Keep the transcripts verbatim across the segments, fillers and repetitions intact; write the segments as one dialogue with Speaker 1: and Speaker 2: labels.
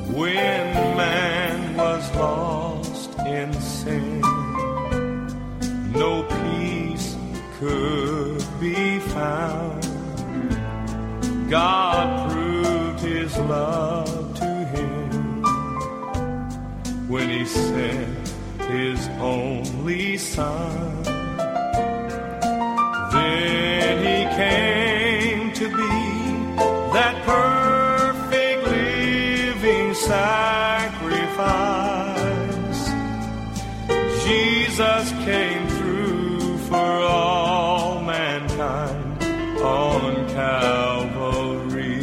Speaker 1: When man was lost in sin, no peace could be found. God proved his love to him when he sent his only Son. Then he came to be that perfect living sacrifice. Jesus came through for all mankind on Calvary.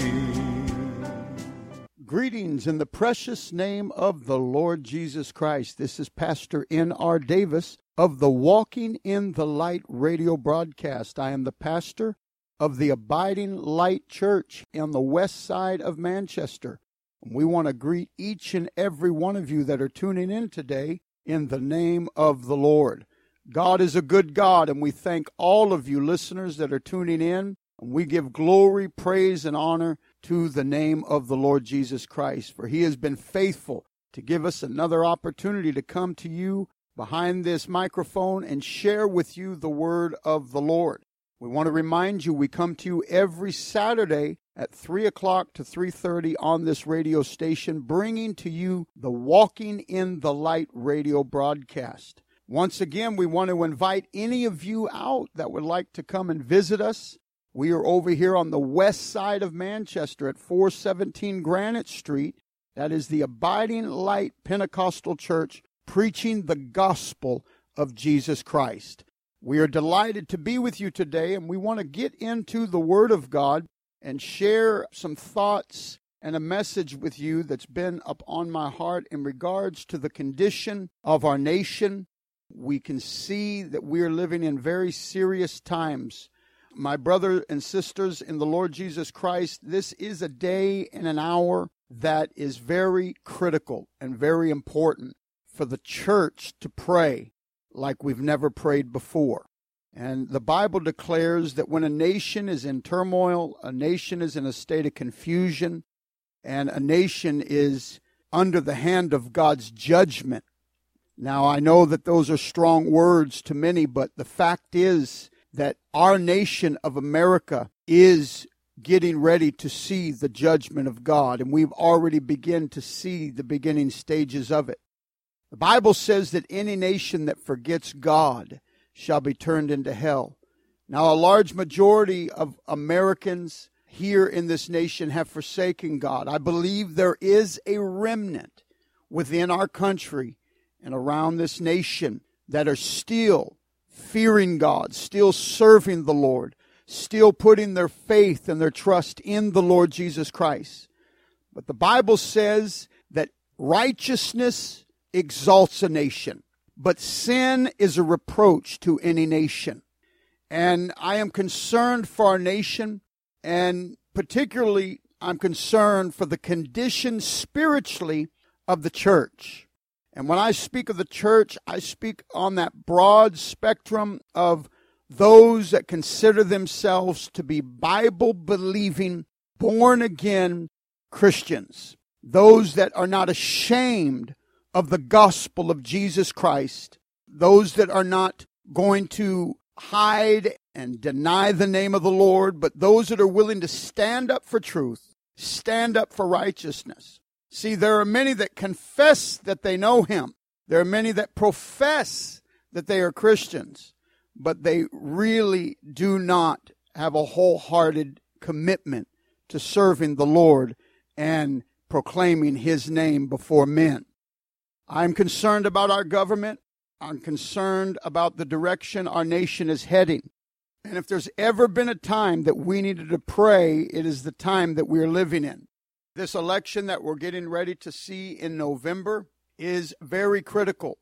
Speaker 2: Greetings in the precious name of the Lord Jesus Christ. This is Pastor N R Davis of the Walking in the Light radio broadcast. I am the pastor of the Abiding Light Church on the west side of Manchester. We want to greet each and every one of you that are tuning in today in the name of the Lord. God is a good God, and we thank all of you listeners that are tuning in. And we give glory, praise, and honor to the name of the Lord Jesus Christ, for he has been faithful to give us another opportunity to come to you behind this microphone and share with you the word of the Lord. We want to remind you we come to you every Saturday at three o'clock to three thirty on this radio station, bringing to you the Walking in the Light radio broadcast. Once again, we want to invite any of you out that would like to come and visit us. We are over here on the west side of Manchester at four seventeen Granite Street. That is the Abiding Light Pentecostal Church, preaching the gospel of Jesus Christ. We are delighted to be with you today, and we want to get into the Word of God and share some thoughts and a message with you that's been up on my heart in regards to the condition of our nation. We can see that we are living in very serious times. My brothers and sisters in the Lord Jesus Christ, this is a day and an hour that is very critical and very important for the church to pray like we've never prayed before. And the Bible declares that when a nation is in turmoil, a nation is in a state of confusion, and a nation is under the hand of God's judgment. Now, I know that those are strong words to many, but the fact is that our nation of America is getting ready to see the judgment of God, and we've already begun to see the beginning stages of it. The Bible says that any nation that forgets God shall be turned into hell. Now, a large majority of Americans here in this nation have forsaken God. I believe there is a remnant within our country and around this nation that are still fearing God, still serving the Lord, still putting their faith and their trust in the Lord Jesus Christ. But the Bible says that righteousness exalts a nation, but sin is a reproach to any nation. And I am concerned for our nation, and particularly I'm concerned for the condition spiritually of the church. And when I speak of the church, I speak on that broad spectrum of those that consider themselves to be Bible-believing, born-again Christians. Those that are not ashamed of the gospel of Jesus Christ. Those that are not going to hide and deny the name of the Lord, but those that are willing to stand up for truth, stand up for righteousness. See, there are many that confess that they know him. There are many that profess that they are Christians, but they really do not have a wholehearted commitment to serving the Lord and proclaiming his name before men. I'm concerned about our government. I'm concerned about the direction our nation is heading. And if there's ever been a time that we needed to pray, it is the time that we're living in. This election that we're getting ready to see in November is very critical.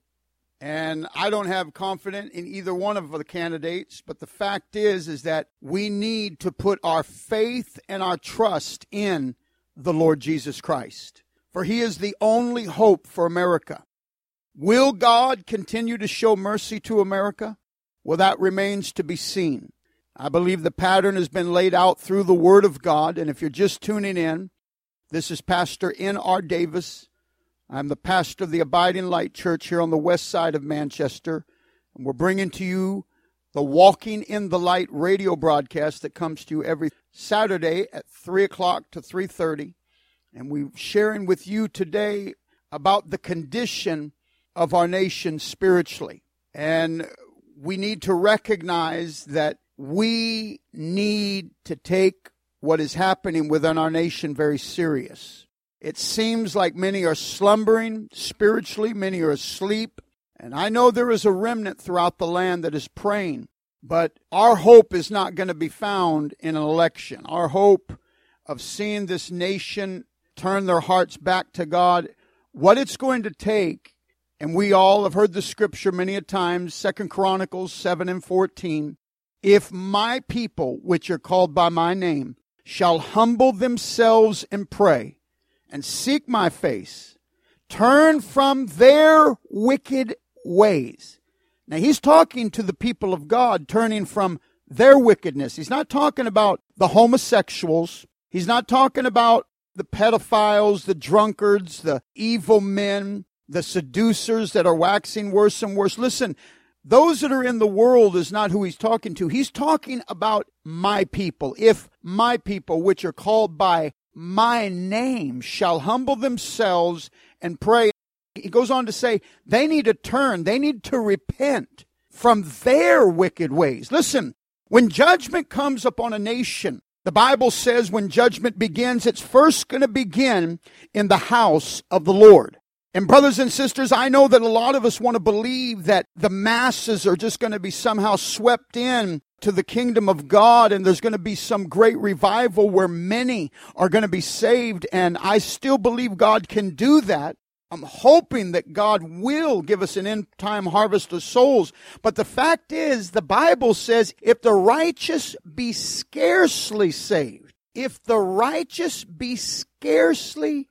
Speaker 2: And I don't have confidence in either one of the candidates, but the fact is, is that we need to put our faith and our trust in the Lord Jesus Christ. For he is the only hope for America. Will God continue to show mercy to America? Well, that remains to be seen. I believe the pattern has been laid out through the Word of God, and if you're just tuning in, This is Pastor N R Davis. I'm the pastor of the Abiding Light Church here on the west side of Manchester. And we're bringing to you the Walking in the Light radio broadcast that comes to you every Saturday at three o'clock to three thirty. And we're sharing with you today about the condition of our nation spiritually. And we need to recognize that we need to take what is happening within our nation very serious. It seems like many are slumbering spiritually, many are asleep. And I know there is a remnant throughout the land that is praying. But our hope is not going to be found in an election. Our hope of seeing this nation turn their hearts back to God, what it's going to take, and we all have heard the scripture many a times, Second Chronicles seven and fourteen, if my people, which are called by my name, shall humble themselves and pray, and seek my face, turn from their wicked ways. Now, he's talking to the people of God, turning from their wickedness. He's not talking about the homosexuals. He's not talking about the pedophiles, the drunkards, the evil men, the seducers that are waxing worse and worse. Listen, those that are in the world is not who he's talking to. He's talking about my people. If my people, which are called by my name, shall humble themselves and pray. He goes on to say they need to turn, they need to repent from their wicked ways. Listen, when judgment comes upon a nation, the Bible says when judgment begins, it's first going to begin in the house of the Lord. And brothers and sisters, I know that a lot of us want to believe that the masses are just going to be somehow swept in to the kingdom of God, and there's going to be some great revival where many are going to be saved. And I still believe God can do that. I'm hoping that God will give us an end-time harvest of souls. But the fact is, the Bible says, if the righteous be scarcely saved, if the righteous be scarcely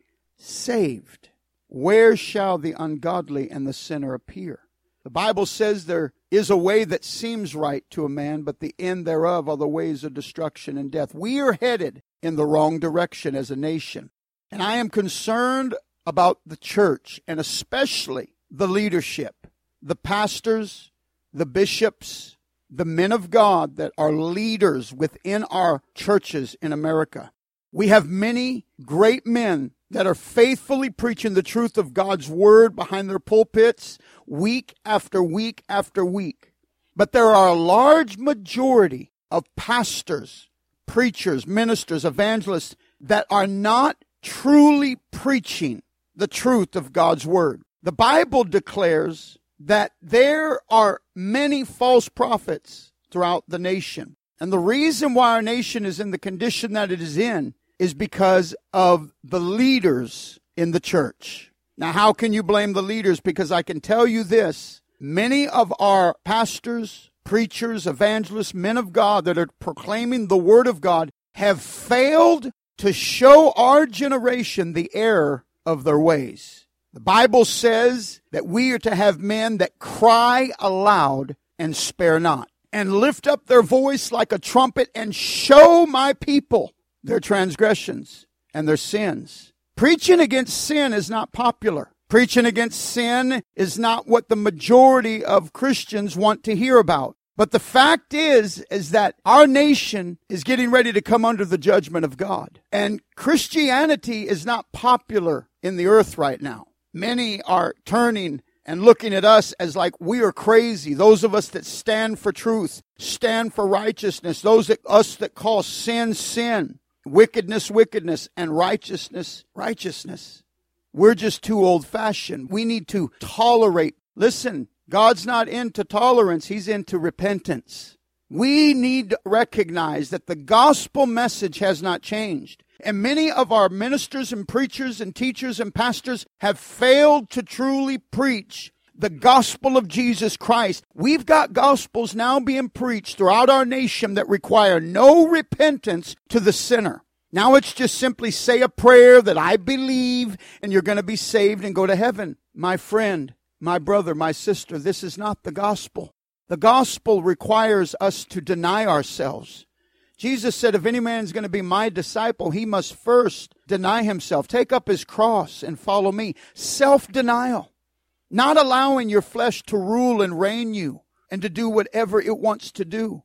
Speaker 2: saved, where shall the ungodly and the sinner appear? The Bible says there is a way that seems right to a man, but the end thereof are the ways of destruction and death. We are headed in the wrong direction as a nation. And I am concerned about the church, and especially the leadership, the pastors, the bishops, the men of God that are leaders within our churches in America. We have many great men that are faithfully preaching the truth of God's word behind their pulpits week after week after week. But there are a large majority of pastors, preachers, ministers, evangelists that are not truly preaching the truth of God's word. The Bible declares that there are many false prophets throughout the nation. And the reason why our nation is in the condition that it is in is because of the leaders in the church. Now, how can you blame the leaders? Because I can tell you this, many of our pastors, preachers, evangelists, men of God that are proclaiming the word of God have failed to show our generation the error of their ways. The Bible says that we are to have men that cry aloud and spare not, and lift up their voice like a trumpet and show my people their transgressions and their sins. Preaching against sin is not popular. Preaching against sin is not what the majority of Christians want to hear about. But the fact is, is that our nation is getting ready to come under the judgment of God. And Christianity is not popular in the earth right now. Many are turning and looking at us as like we are crazy. Those of us that stand for truth, stand for righteousness. Those that us that call sin, sin, wickedness, wickedness, and righteousness, righteousness. We're just too old-fashioned. We need to tolerate. Listen, God's not into tolerance. He's into repentance. We need to recognize that the gospel message has not changed. And many of our ministers and preachers and teachers and pastors have failed to truly preach the gospel of Jesus Christ. We've got gospels now being preached throughout our nation that require no repentance to the sinner. Now it's just simply say a prayer that I believe and you're going to be saved and go to heaven. My friend, my brother, my sister, this is not the gospel. The gospel requires us to deny ourselves. Jesus said, if any man is going to be my disciple, he must first deny himself, take up his cross and follow me. Self-denial. Not allowing your flesh to rule and reign you and to do whatever it wants to do.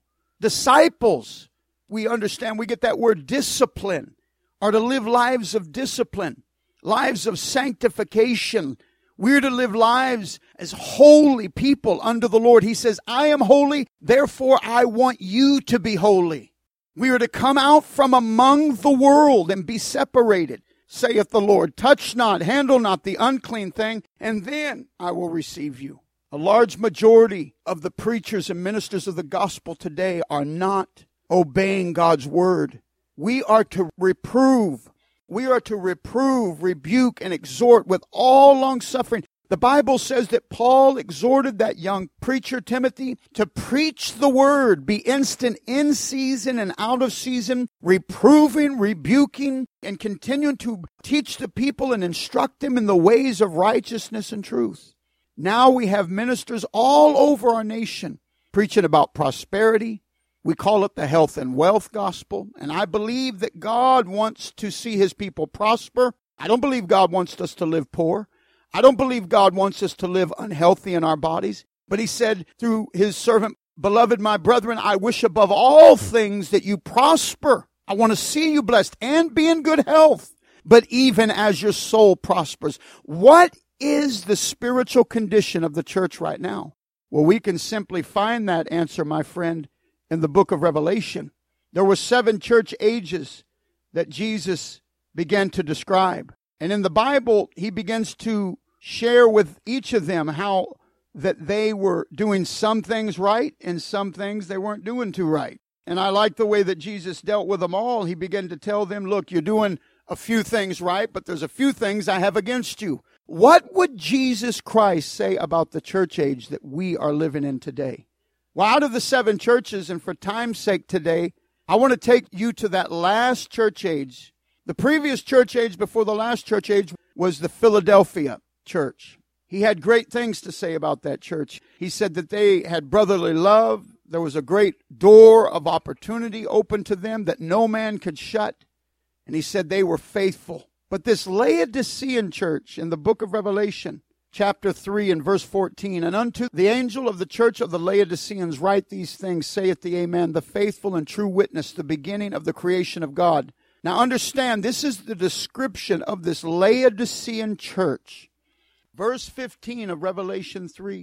Speaker 2: Disciples, we understand, we get that word discipline, are to live lives of discipline, lives of sanctification. We're to live lives as holy people unto the Lord. He says, I am holy, therefore I want you to be holy. We are to come out from among the world and be separated, saith the Lord. Touch not, handle not the unclean thing, and then I will receive you. A large majority of the preachers and ministers of the gospel today are not obeying God's word. We are to reprove. We are to reprove, rebuke, and exhort with all long-suffering. The Bible says that Paul exhorted that young preacher, Timothy, to preach the word, be instant in season and out of season, reproving, rebuking, and continuing to teach the people and instruct them in the ways of righteousness and truth. Now we have ministers all over our nation preaching about prosperity. We call it the health and wealth gospel. And I believe that God wants to see his people prosper. I don't believe God wants us to live poor. I don't believe God wants us to live unhealthy in our bodies. But he said through his servant, beloved, my brethren, I wish above all things that you prosper. I want to see you blessed and be in good health. But even as your soul prospers. What is the spiritual condition of the church right now? Well, we can simply find that answer, my friend, in the book of Revelation. There were seven church ages that Jesus began to describe. And in the Bible, he begins to share with each of them how that they were doing some things right and some things they weren't doing too right. And I like the way that Jesus dealt with them all. He began to tell them, look, you're doing a few things right, but there's a few things I have against you. What would Jesus Christ say about the church age that we are living in today? Well, out of the seven churches, and for time's sake today, I want to take you to that last church age. The previous church age before the last church age was the Philadelphia church. He had great things to say about that church. He said that they had brotherly love. There was a great door of opportunity open to them that no man could shut. And he said they were faithful. But this Laodicean church in the book of Revelation, chapter three and verse fourteen, and unto the angel of the church of the Laodiceans write these things, saith the Amen, the faithful and true witness, the beginning of the creation of God. Now understand, this is the description of this Laodicean church. Verse fifteen of Revelation three,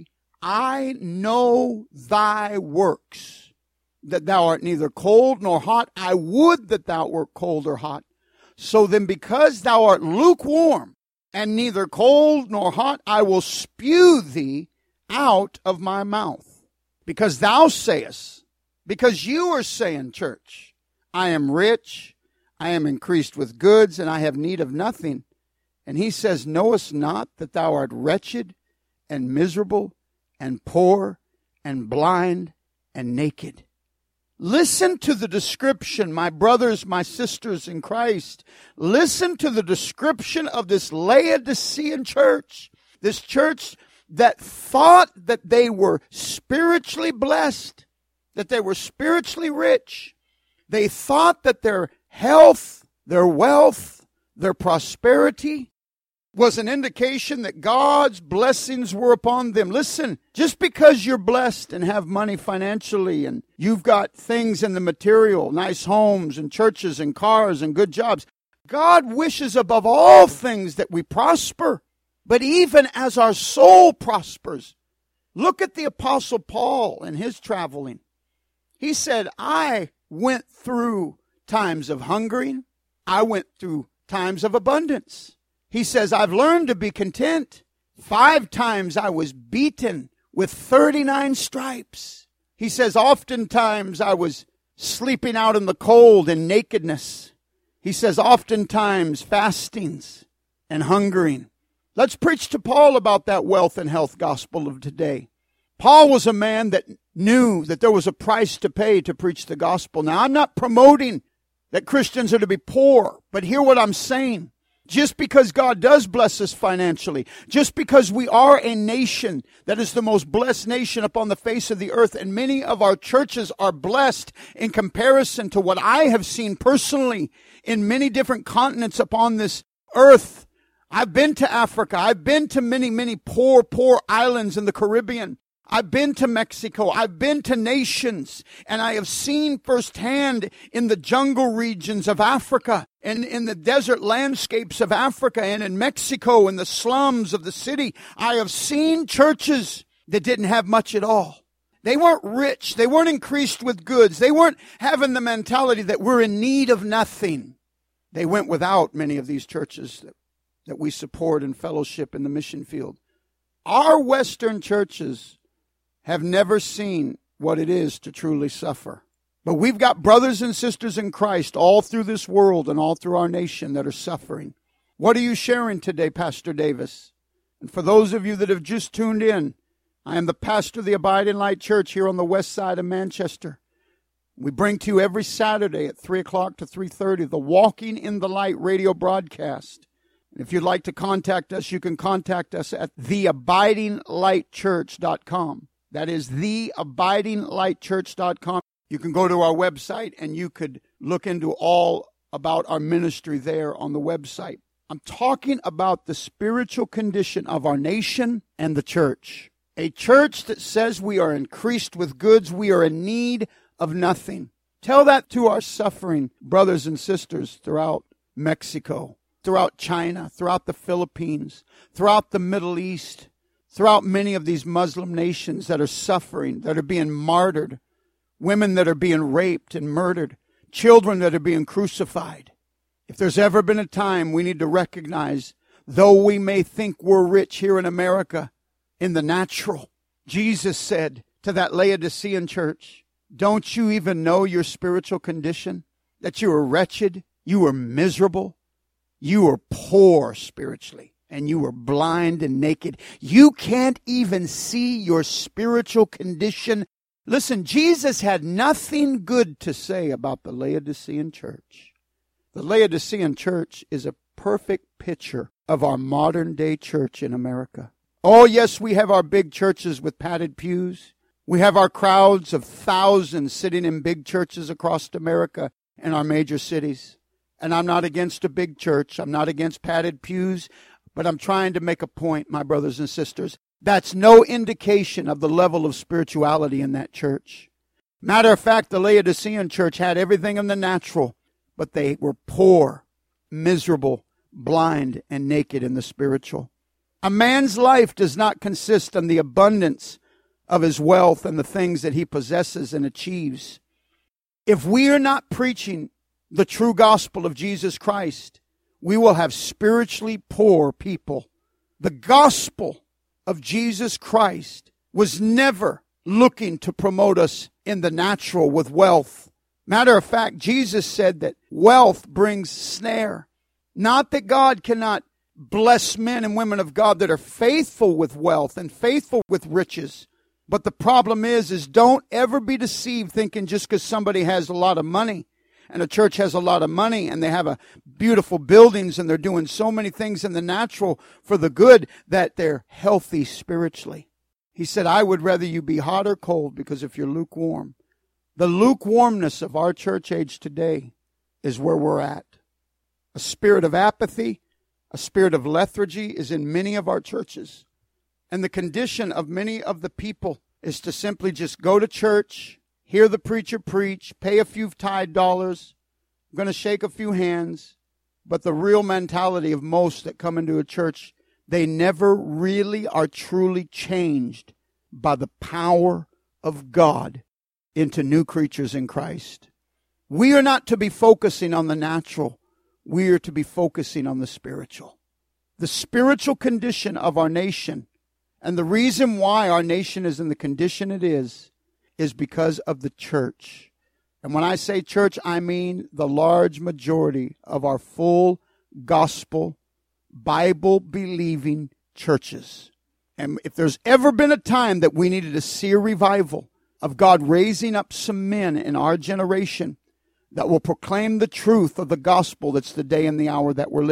Speaker 2: I know thy works, that thou art neither cold nor hot. I would that thou wert cold or hot. So then because thou art lukewarm, and neither cold nor hot, I will spew thee out of my mouth. Because thou sayest, because you are saying, church, I am rich, I am increased with goods, and I have need of nothing. And he says, knowest not that thou art wretched, and miserable, and poor, and blind, and naked? Listen to the description, my brothers, my sisters in Christ. Listen to the description of this Laodicean church. This church that thought that they were spiritually blessed, that they were spiritually rich. They thought that their health, their wealth, their prosperity was an indication that God's blessings were upon them. Listen, just because you're blessed and have money financially and you've got things in the material, nice homes and churches and cars and good jobs, God wishes above all things that we prosper. But even as our soul prospers, look at the Apostle Paul and his traveling. He said, I went through times of hungering. I went through times of abundance. He says, I've learned to be content. Five times I was beaten with thirty-nine stripes. He says, oftentimes I was sleeping out in the cold and nakedness. He says, oftentimes fastings and hungering. Let's preach to Paul about that wealth and health gospel of today. Paul was a man that knew that there was a price to pay to preach the gospel. Now, I'm not promoting that Christians are to be poor, but hear what I'm saying. Just because God does bless us financially, just because we are a nation that is the most blessed nation upon the face of the earth, and many of our churches are blessed in comparison to what I have seen personally in many different continents upon this earth. I've been to Africa. I've been to many, many poor, poor islands in the Caribbean. I've been to Mexico. I've been to nations, and I have seen firsthand in the jungle regions of Africa and in the desert landscapes of Africa and in Mexico, in the slums of the city. I have seen churches that didn't have much at all. They weren't rich. They weren't increased with goods. They weren't having the mentality that we're in need of nothing. They went without, many of these churches that, that we support and fellowship in the mission field. Our Western churches have never seen what it is to truly suffer. But we've got brothers and sisters in Christ all through this world and all through our nation that are suffering. What are you sharing today, Pastor Davis? And for those of you that have just tuned in, I am the pastor of the Abiding Light Church here on the west side of Manchester. We bring to you every Saturday at three o'clock to three thirty the Walking in the Light radio broadcast. And if you'd like to contact us, you can contact us at the abiding light church dot com. That is the abiding light church dot com. You can go to our website and you could look into all about our ministry there on the website. I'm talking about the spiritual condition of our nation and the church. A church that says we are increased with goods, we are in need of nothing. Tell that to our suffering brothers and sisters throughout Mexico, throughout China, throughout the Philippines, throughout the Middle East, throughout many of these Muslim nations that are suffering, that are being martyred, women that are being raped and murdered, children that are being crucified. If there's ever been a time we need to recognize, though we may think we're rich here in America, in the natural, Jesus said to that Laodicean church, don't you even know your spiritual condition? That you are wretched, you are miserable, you are poor spiritually. And you are blind and naked. You can't even see your spiritual condition. Listen, Jesus had nothing good to say about the Laodicean church. The Laodicean church is a perfect picture of our modern day church in America. Oh, yes, we have our big churches with padded pews. We have our crowds of thousands sitting in big churches across America and our major cities. And I'm not against a big church. I'm not against padded pews. But I'm trying to make a point, my brothers and sisters. That's no indication of the level of spirituality in that church. Matter of fact, the Laodicean church had everything in the natural, but they were poor, miserable, blind, and naked in the spiritual. A man's life does not consist in the abundance of his wealth and the things that he possesses and achieves. If we are not preaching the true gospel of Jesus Christ, we will have spiritually poor people. The gospel of Jesus Christ was never looking to promote us in the natural with wealth. Matter of fact, Jesus said that wealth brings snare. Not that God cannot bless men and women of God that are faithful with wealth and faithful with riches. But the problem is, is don't ever be deceived thinking just because somebody has a lot of money and a church has a lot of money and they have a beautiful buildings and they're doing so many things in the natural for the good that they're healthy spiritually. He said, I would rather you be hot or cold, because if you're lukewarm, the lukewarmness of our church age today is where we're at. A spirit of apathy, a spirit of lethargy is in many of our churches. And the condition of many of the people is to simply just go to church, hear the preacher preach, pay a few tithe dollars, I'm going to shake a few hands. But the real mentality of most that come into a church, they never really are truly changed by the power of God into new creatures in Christ. We are not to be focusing on the natural. We are to be focusing on the spiritual. The spiritual condition of our nation, and the reason why our nation is in the condition it is, is because of the church. And when I say church, I mean the large majority of our full gospel, Bible-believing churches. And if there's ever been a time that we needed to see a revival of God raising up some men in our generation that will proclaim the truth of the gospel, that's the day and the hour that we're living.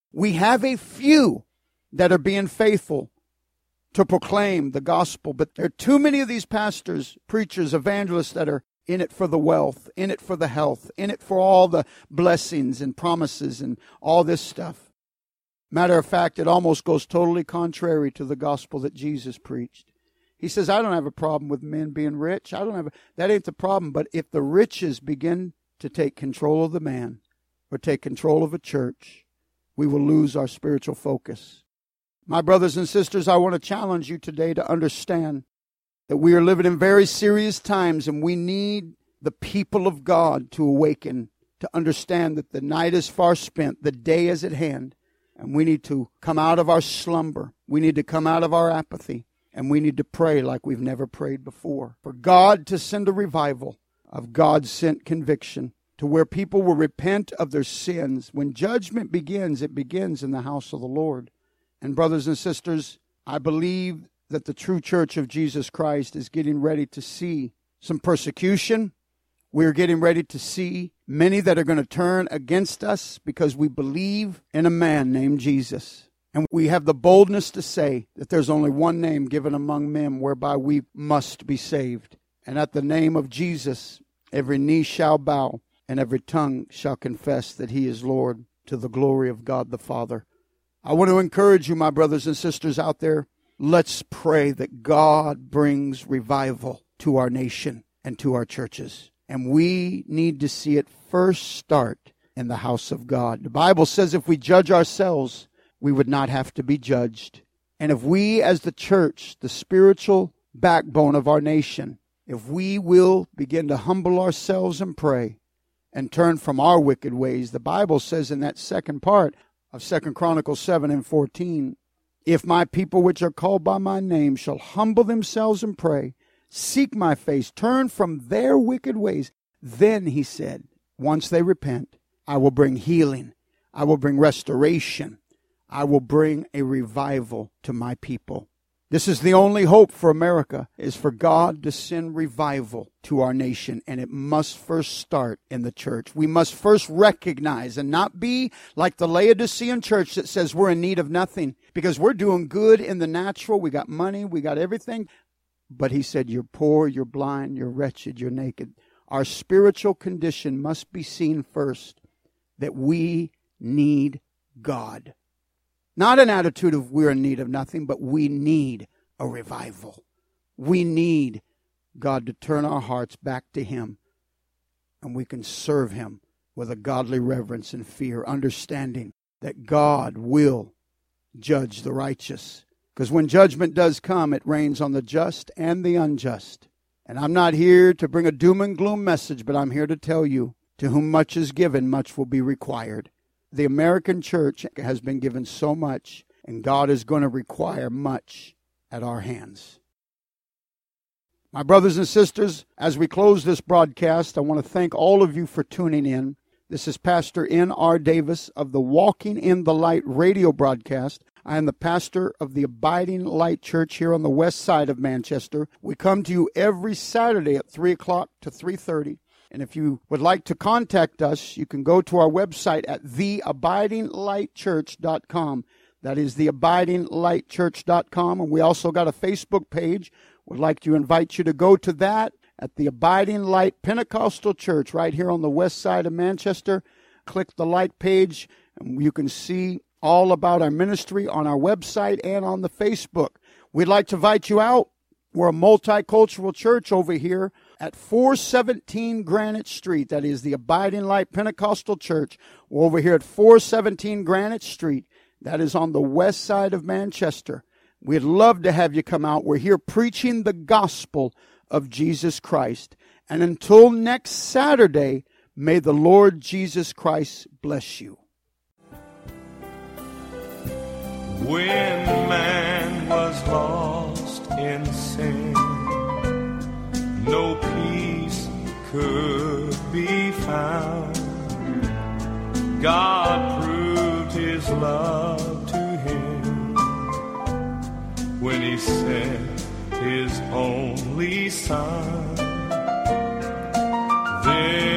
Speaker 2: We have a few that are being faithful to proclaim the gospel, but there are too many of these pastors, preachers, evangelists that are in it for the wealth, in it for the health, in it for all the blessings and promises and all this stuff. Matter of fact, it almost goes totally contrary to the gospel that Jesus preached. He says, I don't have a problem with men being rich. I don't have a, that ain't the problem. But if the riches begin to take control of the man or take control of a church, we will lose our spiritual focus. My brothers and sisters, I want to challenge you today to understand that we are living in very serious times, and we need the people of God to awaken, to understand that the night is far spent, the day is at hand, and we need to come out of our slumber. We need to come out of our apathy, and we need to pray like we've never prayed before. For God to send a revival of God-sent conviction to where people will repent of their sins. When judgment begins, it begins in the house of the Lord. And brothers and sisters, I believe that the true church of Jesus Christ is getting ready to see some persecution. We're getting ready to see many that are going to turn against us because we believe in a man named Jesus. And we have the boldness to say that there's only one name given among men whereby we must be saved. And at the name of Jesus, every knee shall bow and every tongue shall confess that he is Lord, to the glory of God the Father. I want to encourage you, my brothers and sisters out there, let's pray that God brings revival to our nation and to our churches. And we need to see it first start in the house of God. The Bible says if we judge ourselves, we would not have to be judged. And if we as the church, the spiritual backbone of our nation, if we will begin to humble ourselves and pray and turn from our wicked ways, the Bible says in that second part of Second Chronicles seven and fourteen, if my people which are called by my name shall humble themselves and pray, seek my face, turn from their wicked ways, then, he said, once they repent, I will bring healing, I will bring restoration, I will bring a revival to my people. This is the only hope for America, is for God to send revival to our nation, and it must first start in the church. We must first recognize and not be like the Laodicean church that says we're in need of nothing because we're doing good in the natural. We got money, we got everything. But he said, you're poor, you're blind, you're wretched, you're naked. Our spiritual condition must be seen first, that we need God. Not an attitude of we're in need of nothing, but we need a revival. We need God to turn our hearts back to him, and we can serve him with a godly reverence and fear, understanding that God will judge the righteous. Because when judgment does come, it rains on the just and the unjust. And I'm not here to bring a doom and gloom message, but I'm here to tell you, to whom much is given, much will be required. The American church has been given so much, and God is going to require much at our hands. My brothers and sisters, as we close this broadcast, I want to thank all of you for tuning in. This is Pastor N R Davis of the Walking in the Light radio broadcast. I am the pastor of the Abiding Light Church here on the west side of Manchester. We come to you every Saturday at three o'clock to three thirty. And if you would like to contact us, you can go to our website at the abiding light church dot com. That is the abiding light church dot com. And we also got a Facebook page. We'd like to invite you to go to that at the Abiding Light Pentecostal Church right here on the west side of Manchester. Click the light page, and you can see all about our ministry on our website and on the Facebook. We'd like to invite you out. We're a multicultural church over here at four seventeen Granite Street. That is the Abiding Light Pentecostal Church. We're over here at four seventeen Granite Street. That is on the west side of Manchester. We'd love to have you come out. We're here preaching the gospel of Jesus Christ. And until next Saturday, may the Lord Jesus Christ bless you.
Speaker 1: When man was lost in sin, no peace could be found. God proved his love to him when he sent his only Son. Then